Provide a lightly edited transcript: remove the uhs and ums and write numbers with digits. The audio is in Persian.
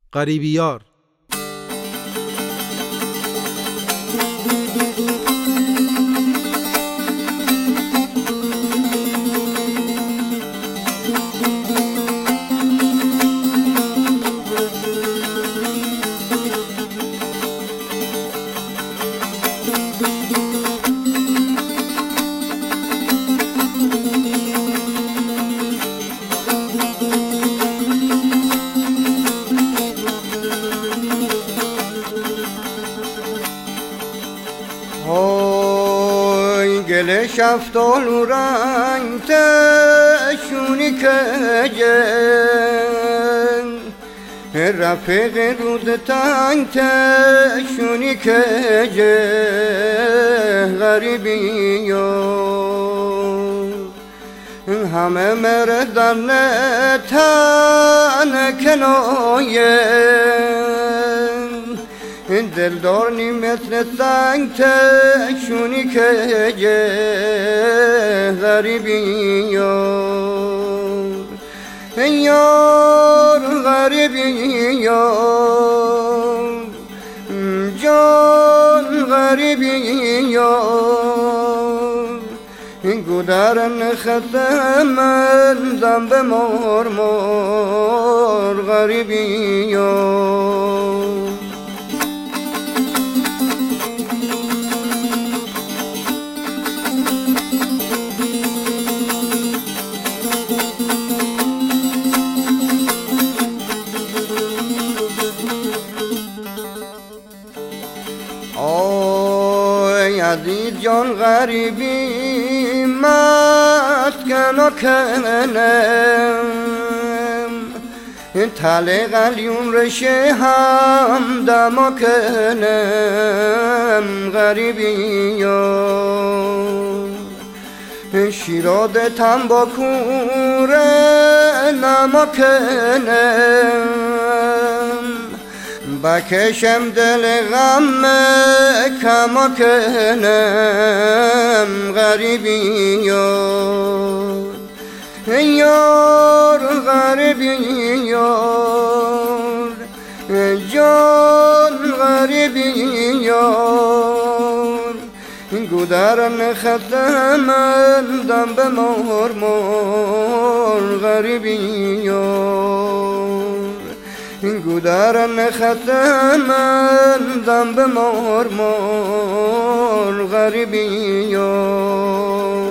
غریبیار. های گل شفتال و رنگ تشونی کجن رفیق رود تنگ تشونی کجن غریبیار همه مردن تن کناین دلدار مثل سنگ تشونی که غریبی یار غریبی یار جان غریبی یار گودرن ختمن به مار غریبی یار عزیز جان غریبی مسکن و کنم تله قلیون رشه هم دم و کنم غریبی شیراد تنباکور نمکنم بکشم دل غم کما کنم غریبی یار غریبی یار جان غریبی یار گودرن ختمن دم به مار غریبی یار گودرن ختمن دم به مار غریبی یار